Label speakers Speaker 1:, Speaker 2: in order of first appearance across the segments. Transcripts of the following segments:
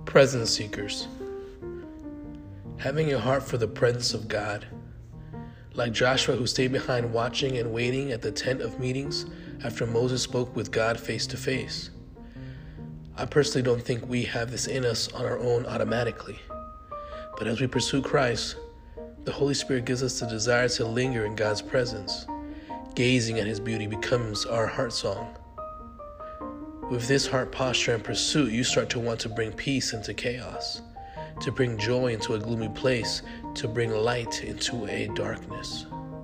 Speaker 1: Presence seekers. Having a heart for the presence of God. Like Joshua, who stayed behind watching and waiting at the tent of meetings after Moses spoke with God face to face. I personally don't think we have this in us on our own automatically. But as we pursue Christ, the Holy Spirit gives us the desire to linger in God's presence. Gazing at His beauty becomes our heart song. With this heart posture and pursuit, you start to want to bring peace into chaos, to bring joy into a gloomy place, to bring light into a darkness.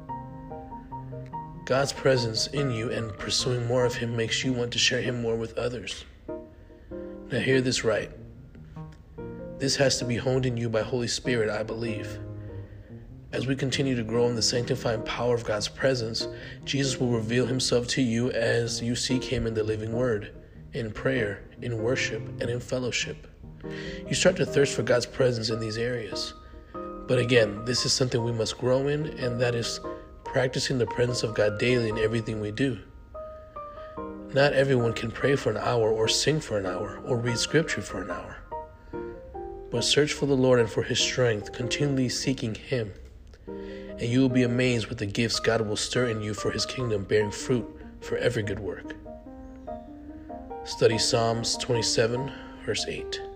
Speaker 1: God's presence in you and pursuing more of Him makes you want to share Him more with others. Now hear this right. This has to be honed in you by Holy Spirit, I believe. As we continue to grow in the sanctifying power of God's presence, Jesus will reveal Himself to you as you seek Him in the living Word, in prayer, in worship, and in fellowship. You start to thirst for God's presence in these areas. But again, this is something we must grow in, and that is practicing the presence of God daily in everything we do. Not everyone can pray for an hour or sing for an hour or read scripture for an hour. But search for the Lord and for His strength, continually seeking Him. And you will be amazed with the gifts God will stir in you for His kingdom, bearing fruit for every good work. Study Psalms 27, verse 8.